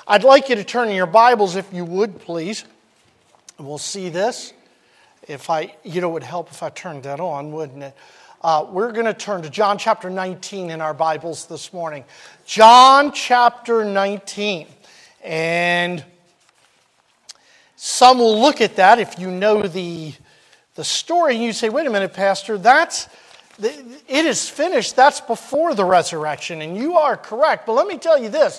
I'd like you to turn in your Bibles, if you would, please. And we'll see this. It would help if I turned that on, wouldn't it? We're going to turn to John chapter 19 in our Bibles this morning. John chapter 19. And some will look at that if you know the story, and you say, wait a minute, Pastor, it is finished. That's before the resurrection, and you are correct. But let me tell you this.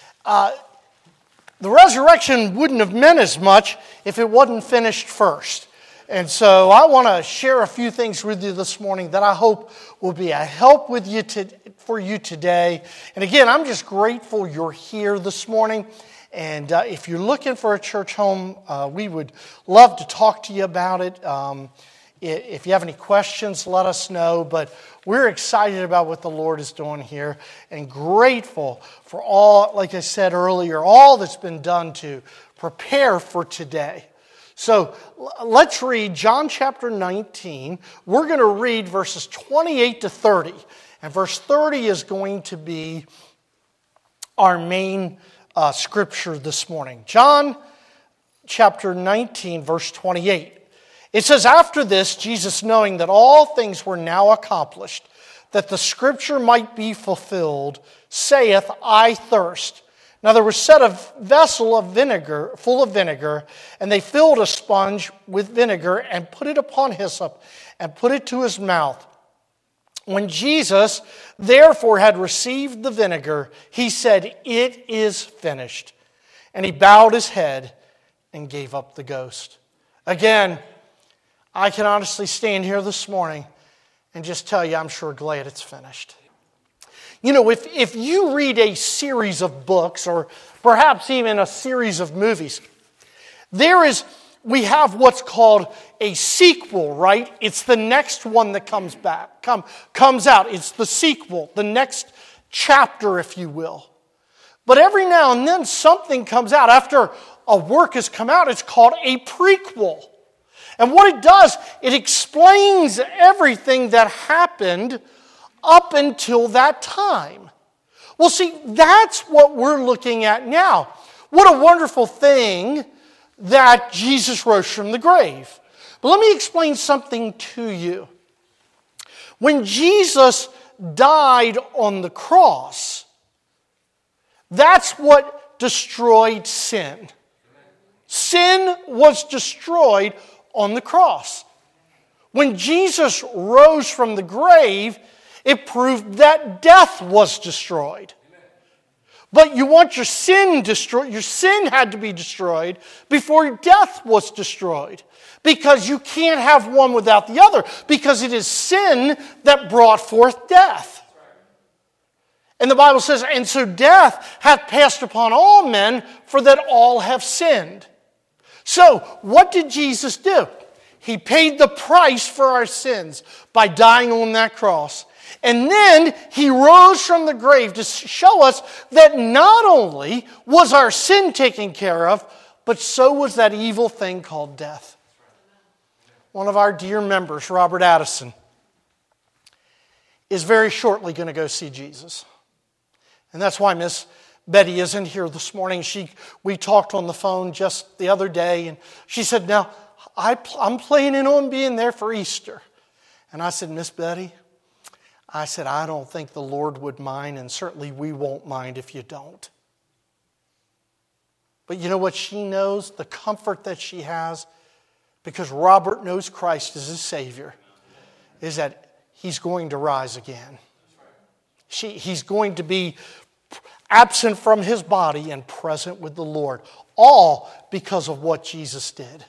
The resurrection wouldn't have meant as much if it wasn't finished first. And so I want to share a few things with you this morning that I hope will be a help for you today. And again, I'm just grateful you're here this morning. And if you're looking for a church home, we would love to talk to you about it. If you have any questions, let us know. But we're excited about what the Lord is doing here and grateful for all, like I said earlier, all that's been done to prepare for today. So let's read John chapter 19. We're going to read verses 28 to 30. And verse 30 is going to be our main scripture this morning. John chapter 19, verse 28. It says, after this, Jesus, knowing that all things were now accomplished, that the scripture might be fulfilled, saith, I thirst. Now there was set a vessel of vinegar, full of vinegar, and they filled a sponge with vinegar and put it upon hyssop and put it to his mouth. When Jesus therefore had received the vinegar, he said, it is finished. And he bowed his head and gave up the ghost. Again, I can honestly stand here this morning and just tell you I'm sure glad it's finished. You know, if you read a series of books or perhaps even a series of movies, we have what's called a sequel, right? It's the next one that comes out. It's the sequel, the next chapter, if you will. But every now and then something comes out. After a work has come out, it's called a prequel. And what it does, it explains everything that happened up until that time. Well, see, that's what we're looking at now. What a wonderful thing that Jesus rose from the grave. But let me explain something to you. When Jesus died on the cross, that's what destroyed sin. Sin was destroyed on the cross. When Jesus rose from the grave, it proved that death was destroyed. But you want your sin destroyed. Your sin had to be destroyed before death was destroyed. Because you can't have one without the other. Because it is sin that brought forth death. And the Bible says, and so death hath passed upon all men, for that all have sinned. So, what did Jesus do? He paid the price for our sins by dying on that cross. And then he rose from the grave to show us that not only was our sin taken care of, but so was that evil thing called death. One of our dear members, Robert Addison, is very shortly going to go see Jesus. And that's why Miss Betty isn't here this morning. We talked on the phone just the other day, and she said, now, I'm planning on being there for Easter. And I said, Miss Betty, I don't think the Lord would mind, and certainly we won't mind if you don't. But you know what she knows? The comfort that she has, because Robert knows Christ as his Savior, is that he's going to rise again. He's going to be absent from his body and present with the Lord, all because of what Jesus did.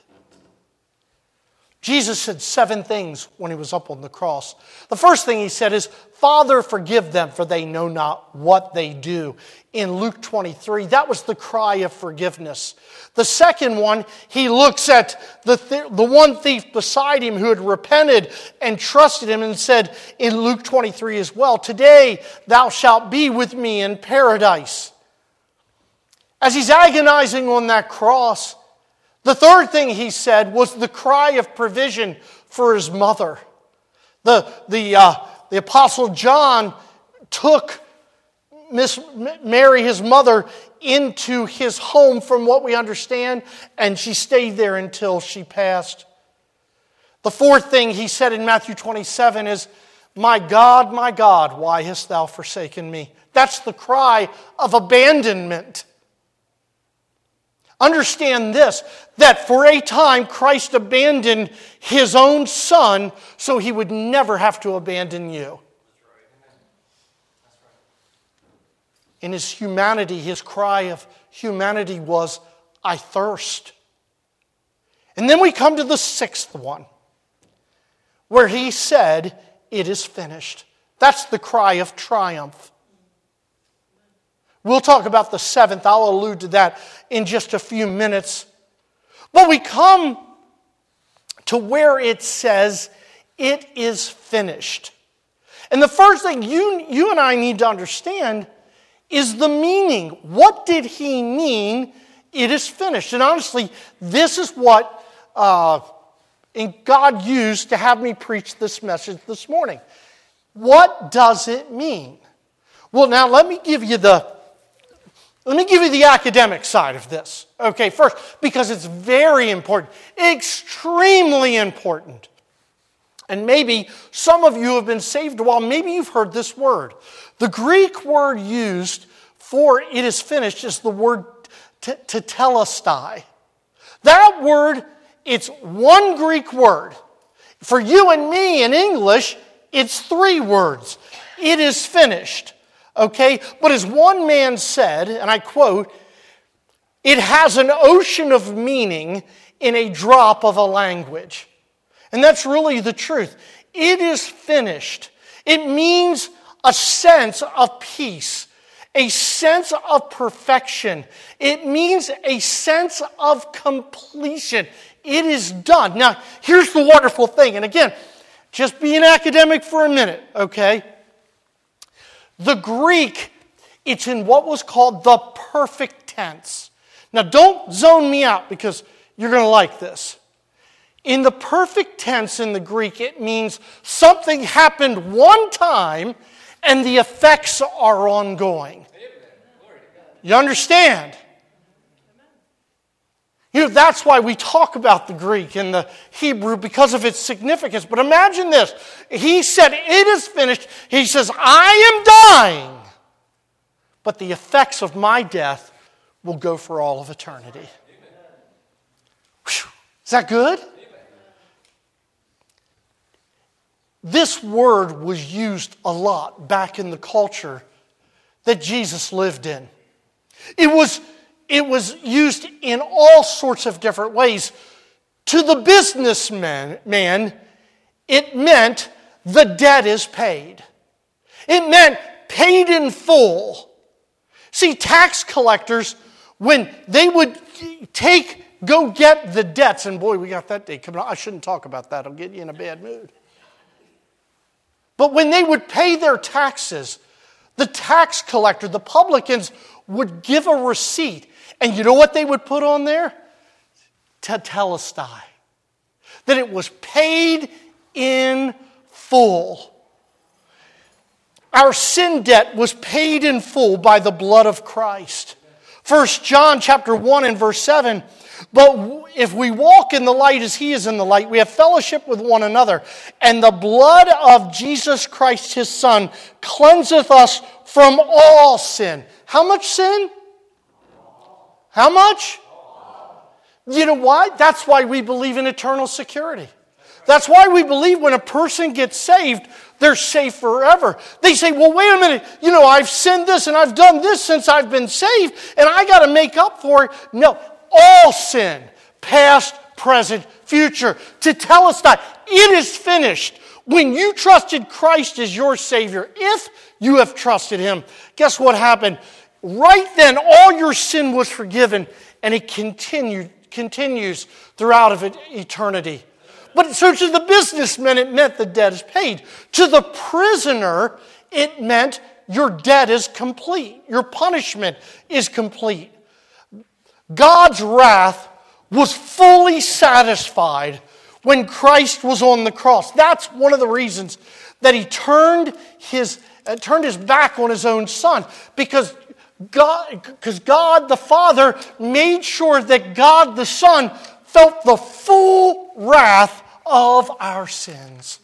Jesus said 7 things when he was up on the cross. The first thing he said is, Father, forgive them, for they know not what they do. In Luke 23, that was the cry of forgiveness. The second one, he looks at the one thief beside him who had repented and trusted him and said in Luke 23 as well, today thou shalt be with me in paradise. As he's agonizing on that cross, the third thing he said was the cry of provision for his mother. The Apostle John took Mary, his mother, into his home from what we understand, and she stayed there until she passed. The fourth thing he said in Matthew 27 is, my God, why hast thou forsaken me? That's the cry of abandonment. Understand this, that for a time Christ abandoned his own son so he would never have to abandon you. In his humanity, his cry of humanity was, I thirst. And then we come to the sixth one, where he said, it is finished. That's the cry of triumph. We'll talk about the seventh. I'll allude to that in just a few minutes. But we come to where it says, it is finished. And the first thing you and I need to understand is the meaning. What did he mean, it is finished? And honestly, this is what God used to have me preach this message this morning. What does it mean? Well, now let me give you the academic side of this. Okay, first, because it's very important, extremely important. And maybe some of you have been saved a while. Maybe you've heard this word. The Greek word used for it is finished is the word tetelestai. That word, it's one Greek word. For you and me in English, it's three words. It is finished. Okay? But as one man said, and I quote, it has an ocean of meaning in a drop of a language. And that's really the truth. It is finished. It means a sense of peace, a sense of perfection. It means a sense of completion. It is done. Now, here's the wonderful thing. And again, just be an academic for a minute, okay? The Greek, it's in what was called the perfect tense. Now, don't zone me out because you're going to like this. In the perfect tense in the Greek, it means something happened one time and the effects are ongoing. You understand? You know, that's why we talk about the Greek and the Hebrew because of its significance. But imagine this. He said, it is finished. He says, I am dying. But the effects of my death will go for all of eternity. Whew. Is that good? This word was used a lot back in the culture that Jesus lived in. It was used in all sorts of different ways. To the businessman, it meant the debt is paid. It meant paid in full. See, tax collectors, when they would go get the debts, and boy, we got that day coming up. I shouldn't talk about that. I'll get you in a bad mood. But when they would pay their taxes, the tax collector, the publicans, would give a receipt. And you know what they would put on there? Tetelestai. That it was paid in full. Our sin debt was paid in full by the blood of Christ. 1 John chapter 1 and verse 7. But if we walk in the light as he is in the light, we have fellowship with one another. And the blood of Jesus Christ, his Son, cleanseth us from all sin. How much sin? How much? You know why? That's why we believe in eternal security. That's why we believe when a person gets saved, they're safe forever. They say, well, wait a minute. You know, I've sinned this and I've done this since I've been saved, and I got to make up for it. No. All sin, past, present, future, tetelestai. It is finished. When you trusted Christ as your Savior, if you have trusted Him, guess what happened? Right then, all your sin was forgiven, and it continues throughout eternity. But so to the businessman, it meant the debt is paid. To the prisoner, it meant your debt is complete. Your punishment is complete. God's wrath was fully satisfied when Christ was on the cross. That's one of the reasons that he turned turned his back on his own son because God the Father made sure that God the Son felt the full wrath of our sins.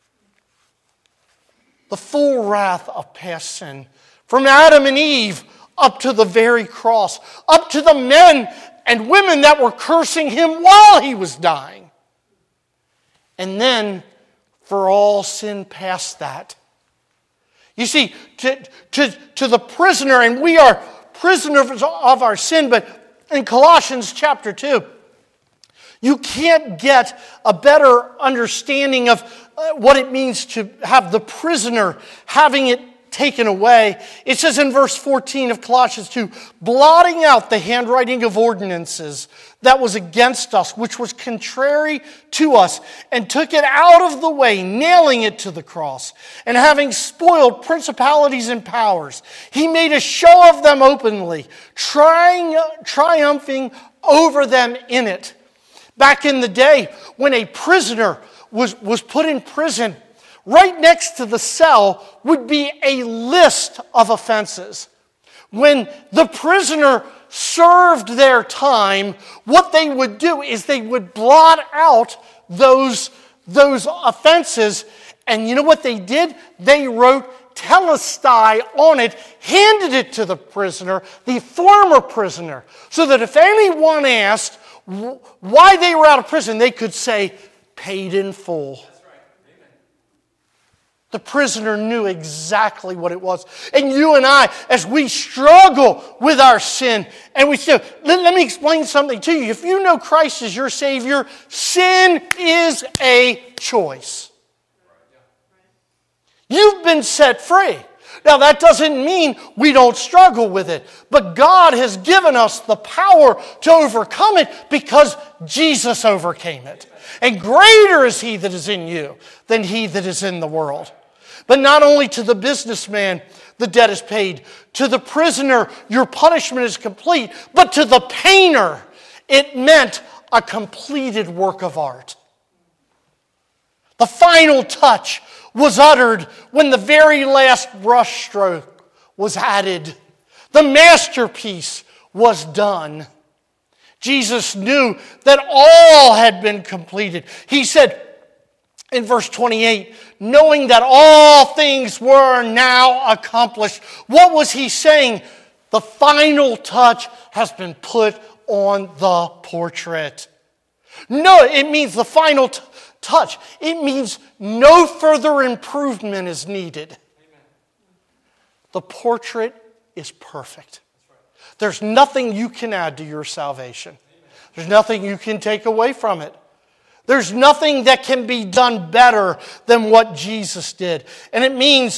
The full wrath of past sin. From Adam and Eve up to the very cross. Up to the men and women that were cursing him while he was dying. And then for all sin past that. You see, to the prisoner, and we are prisoners of our sin, but in Colossians chapter 2, you can't get a better understanding of what it means to have the prisoner having it taken away. It says in verse 14 of Colossians 2, blotting out the handwriting of ordinances that was against us, which was contrary to us, and took it out of the way, nailing it to the cross. And having spoiled principalities and powers, he made a show of them openly, triumphing over them in it. Back in the day, when a prisoner was put in prison, right next to the cell would be a list of offenses. When the prisoner served their time, what they would do is they would blot out those offenses. And you know what they did? They wrote telestai on it, handed it to the prisoner, the former prisoner, so that if anyone asked why they were out of prison, they could say, paid in full. The prisoner knew exactly what it was. And you and I, as we struggle with our sin, and we say, let me explain something to you. If you know Christ as your Savior, sin is a choice. You've been set free. Now, that doesn't mean we don't struggle with it. But God has given us the power to overcome it because Jesus overcame it. And greater is He that is in you than he that is in the world. But not only to the businessman, the debt is paid. To the prisoner, your punishment is complete. But to the painter, it meant a completed work of art. The final touch was uttered when the very last brushstroke was added. The masterpiece was done. Jesus knew that all had been completed. He said in verse 28, knowing that all things were now accomplished. What was he saying? The final touch has been put on the portrait. No, it means the final touch. It means no further improvement is needed. Amen. The portrait is perfect. There's nothing you can add to your salvation. There's nothing you can take away from it. There's nothing that can be done better than what Jesus did. And it means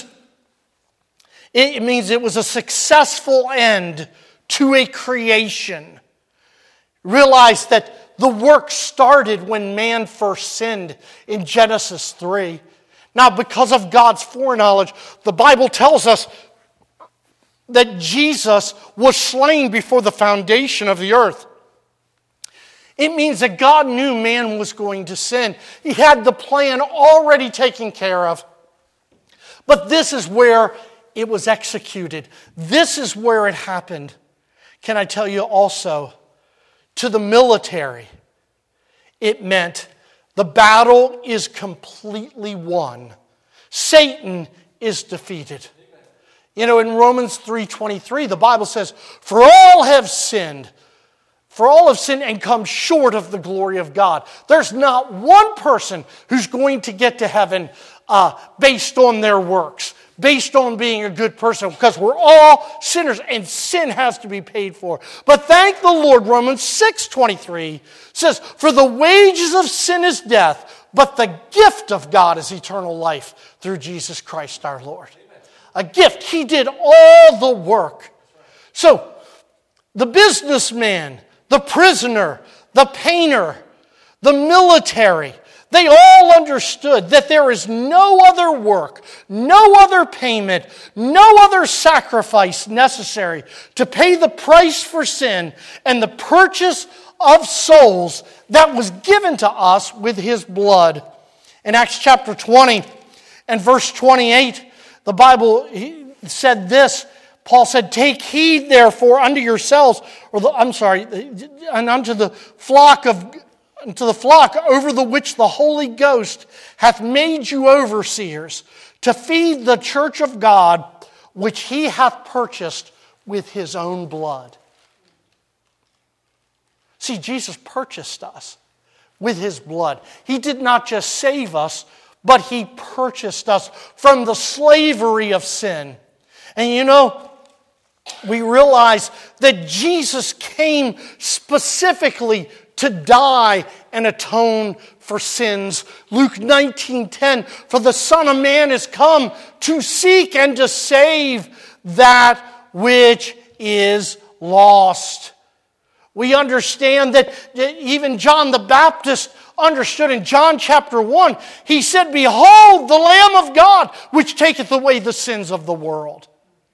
it was a successful end to a creation. Realize that the work started when man first sinned in Genesis 3. Now, because of God's foreknowledge, the Bible tells us that Jesus was slain before the foundation of the earth. It means that God knew man was going to sin. He had the plan already taken care of. But this is where it was executed. This is where it happened. Can I tell you also, to the military, it meant the battle is completely won. Satan is defeated. You know, in Romans 3:23, the Bible says, For all have sinned and come short of the glory of God. There's not one person who's going to get to heaven based on their works, based on being a good person, because we're all sinners and sin has to be paid for. But thank the Lord, Romans 6:23 says, For the wages of sin is death, but the gift of God is eternal life through Jesus Christ our Lord. A gift. He did all the work. So, the businessman, the prisoner, the painter, the military, they all understood that there is no other work, no other payment, no other sacrifice necessary to pay the price for sin and the purchase of souls that was given to us with His blood. In Acts chapter 20 and verse 28, The Bible said this. Paul said, "Take heed, therefore, unto yourselves," and unto the flock over the which the Holy Ghost hath made you overseers, to feed the church of God, which he hath purchased with his own blood. See, Jesus purchased us with his blood. He did not just save us, but he purchased us from the slavery of sin. And you know, we realize that Jesus came specifically to die and atone for sins. Luke 19:10, "For the Son of Man is come to seek and to save that which is lost." We understand that even John the Baptist understood in John chapter 1. He said, "Behold, the Lamb of God, which taketh away the sins of the world."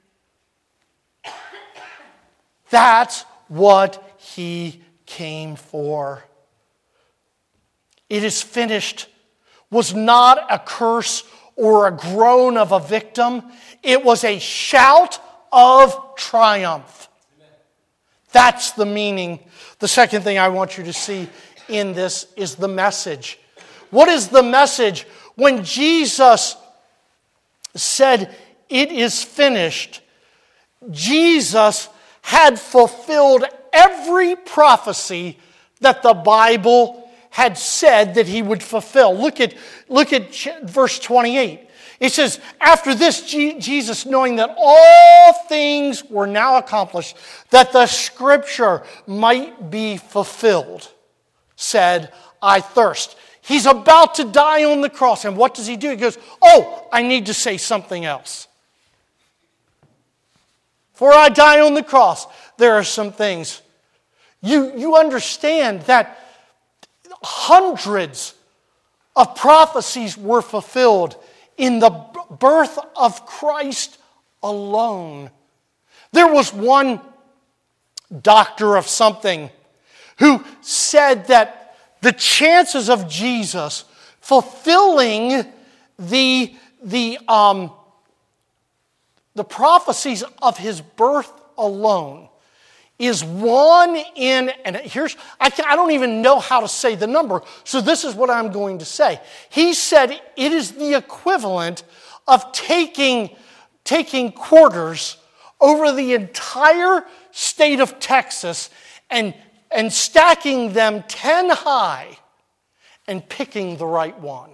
That's what he came for. "It is finished" was not a curse or a groan of a victim. It was a shout of triumph. That's the meaning. The second thing I want you to see in this is the message. What is the message? When Jesus said, "It is finished," Jesus had fulfilled every prophecy that the Bible had said that he would fulfill. Look at verse 28. It says, "After this, Jesus, knowing that all things were now accomplished, that the scripture might be fulfilled, said, I thirst." He's about to die on the cross. And what does he do? He goes, "Oh, I need to say something else. Before I die on the cross, there are some things." You understand that hundreds of prophecies were fulfilled in the birth of Christ alone. There was one doctor of something who said that the chances of Jesus fulfilling the prophecies of his birth alone is 1 in, and I don't even know how to say the number, so this is what I'm going to say. He said it is the equivalent of taking quarters over the entire state of Texas and stacking them 10 high and picking the right one.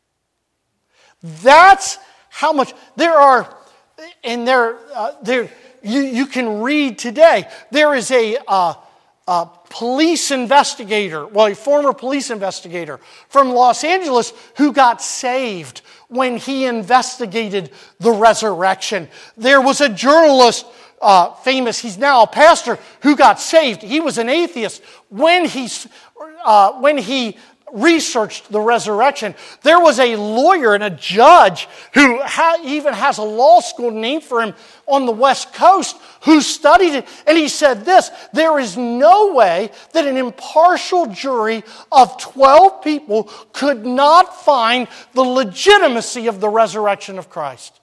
That's how much there are, and you can read today. There is a police investigator, a former police investigator from Los Angeles who got saved when he investigated the resurrection. There was a journalist, famous, he's now a pastor, who got saved. He was an atheist when he researched the resurrection. There was a lawyer and a judge who even has a law school named for him on the West Coast who studied it, and he said this: there is no way that an impartial jury of 12 people could not find the legitimacy of the resurrection of Christ.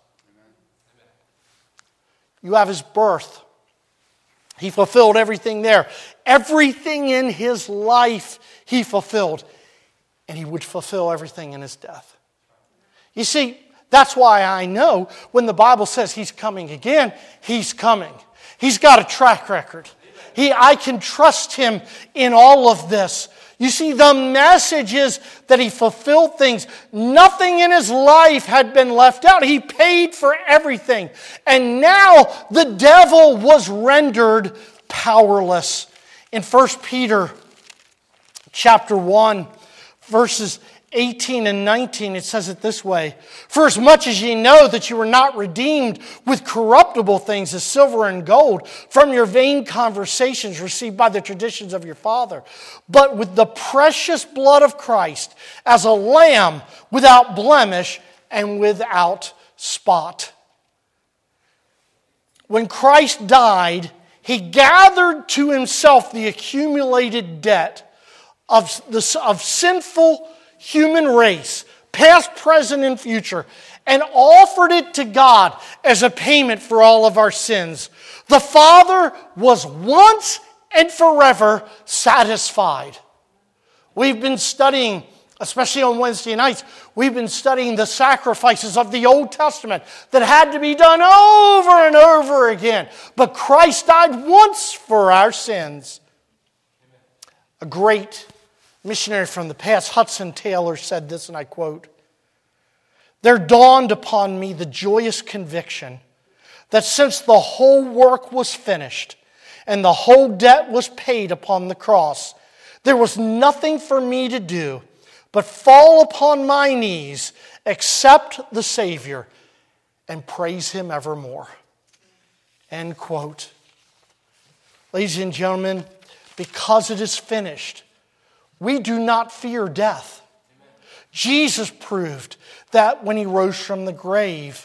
You have his birth. He fulfilled everything there. Everything in his life he fulfilled. And he would fulfill everything in his death. You see, that's why I know when the Bible says he's coming again, he's coming. He's got a track record. I can trust him in all of this. You see, the message is that he fulfilled things. Nothing in his life had been left out. He paid for everything. And now the devil was rendered powerless. In 1 Peter chapter 1, verses 18 and 19, it says it this way: "For as much as ye know that you were not redeemed with corruptible things as silver and gold from your vain conversations received by the traditions of your father, but with the precious blood of Christ as a lamb without blemish and without spot." When Christ died, he gathered to himself the accumulated debt of sinful human race, past, present, and future. and offered it to God as a payment for all of our sins. The Father was once and forever satisfied. We've been studying, especially on Wednesday nights, we've been studying the sacrifices of the Old Testament that had to be done over and over again. But Christ died once for our sins. A great missionary from the past, Hudson Taylor, said this, and I quote, "There dawned upon me the joyous conviction that since the whole work was finished and the whole debt was paid upon the cross, there was nothing for me to do but fall upon my knees, accept the Savior, and praise Him evermore." End quote. Ladies and gentlemen, because it is finished, we do not fear death. Amen. Jesus proved that when He rose from the grave.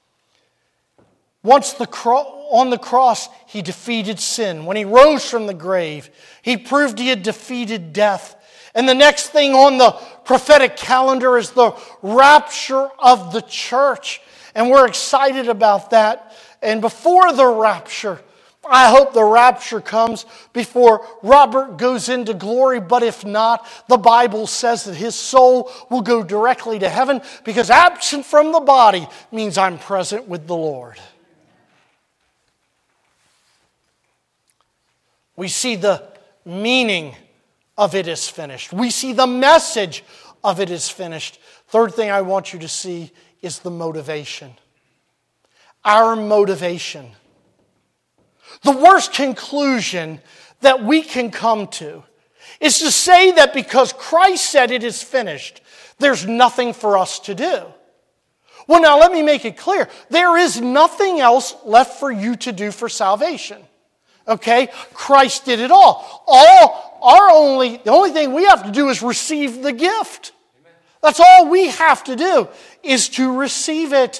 Once on the cross, He defeated sin. When He rose from the grave, He proved He had defeated death. And the next thing on the prophetic calendar is the rapture of the church. And we're excited about that. And before the rapture, I hope the rapture comes before Robert goes into glory. But if not, the Bible says that his soul will go directly to heaven, because absent from the body means I'm present with the Lord. We see the meaning of it is finished. We see the message of it is finished. Third thing I want you to see is the motivation. Our motivation. The worst conclusion that we can come to is to say that because Christ said it is finished, there's nothing for us to do. Well, now let me make it clear. There is nothing else left for you to do for salvation. Okay? Christ did it all. The only thing we have to do is receive the gift. Amen. That's all we have to do, is to receive it.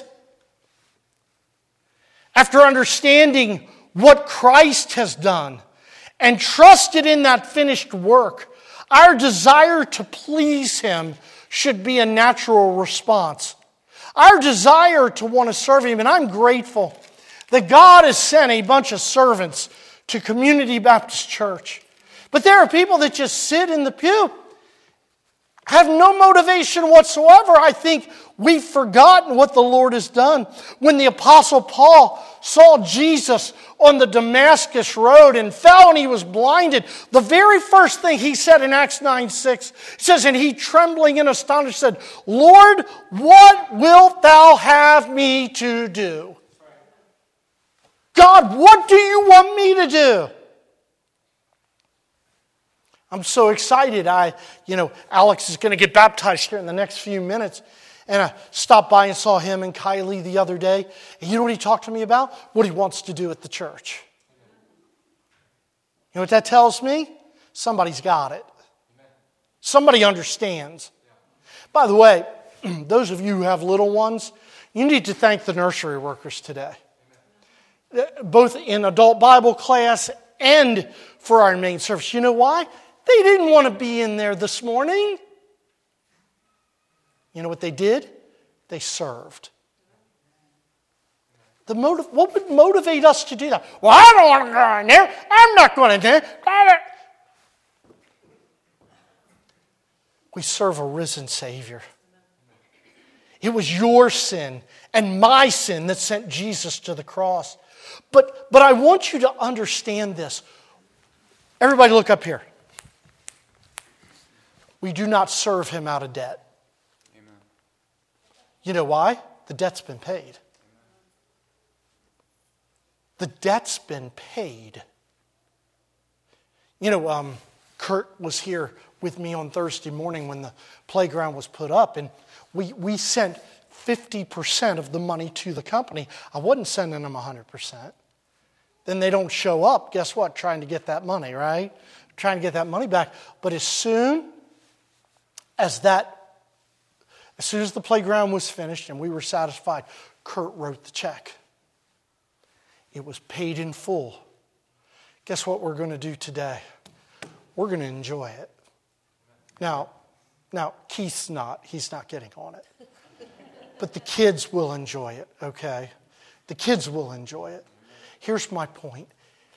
After understanding what Christ has done and trusted in that finished work, our desire to please Him should be a natural response. Our desire to want to serve Him, and I'm grateful that God has sent a bunch of servants to Community Baptist Church. But there are people that just sit in the pew, have no motivation whatsoever. I think we've forgotten what the Lord has done. When the Apostle Paul saw Jesus on the Damascus road and fell and he was blinded, the very first thing he said in Acts 9:6, it says, "And he, trembling and astonished, said, 'Lord, what wilt thou have me to do?'" God, what do you want me to do? I'm so excited. Alex is going to get baptized here in the next few minutes. And I stopped by and saw him and Kylie the other day. And you know what he talked to me about? What he wants to do at the church. You know what that tells me? Somebody's got it. Somebody understands. By the way, those of you who have little ones, you need to thank the nursery workers today. Both in adult Bible class and for our main service. You know why? They didn't want to be in there this morning. You know what they did? They served. What would motivate us to do that? Well, I don't want to go in there. I'm not going in there. We serve a risen Savior. It was your sin and my sin that sent Jesus to the cross. But I want you to understand this. Everybody look up here. We do not serve Him out of debt. Amen. You know why? The debt's been paid. The debt's been paid. You know, Kurt was here with me on Thursday morning when the playground was put up, and we sent 50% of the money to the company. I wasn't sending them 100%. Then they don't show up, guess what? Trying to get that money, right? Trying to get that money back. But as soon as the playground was finished and we were satisfied, Kurt wrote the check. It was paid in full. Guess what we're going to do today? We're going to enjoy it. Now, Keith's not. He's not getting on it. But the kids will enjoy it, okay? The kids will enjoy it. Here's my point.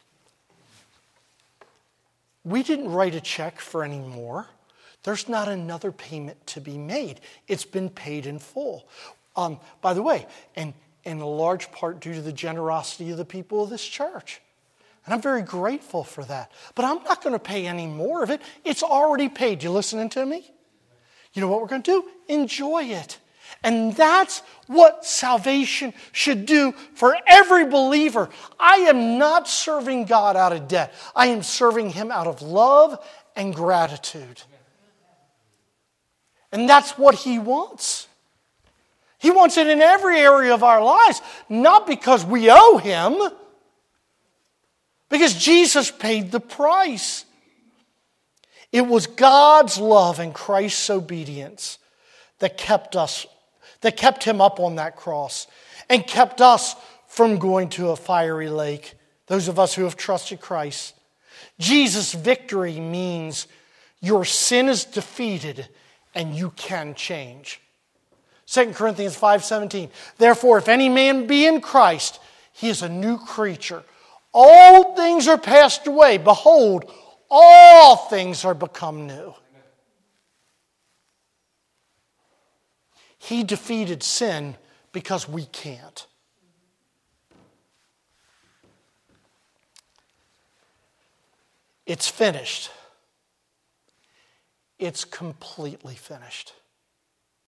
We didn't write a check for any more. There's not another payment to be made. It's been paid in full. By the way, and in a large part due to the generosity of the people of this church. And I'm very grateful for that. But I'm not going to pay any more of it. It's already paid. You listening to me? You know what we're going to do? Enjoy it. And that's what salvation should do for every believer. I am not serving God out of debt. I am serving Him out of love and gratitude. And that's what He wants. He wants it in every area of our lives, not because we owe Him, because Jesus paid the price. It was God's love and Christ's obedience that kept Him up on that cross and kept us from going to a fiery lake, those of us who have trusted Christ. Jesus' victory means your sin is defeated and you can change. 2 Corinthians 5:17. Therefore, if any man be in Christ, he is a new creature. All things are passed away. Behold, all things are become new. He defeated sin because we can't. It's finished. It's completely finished.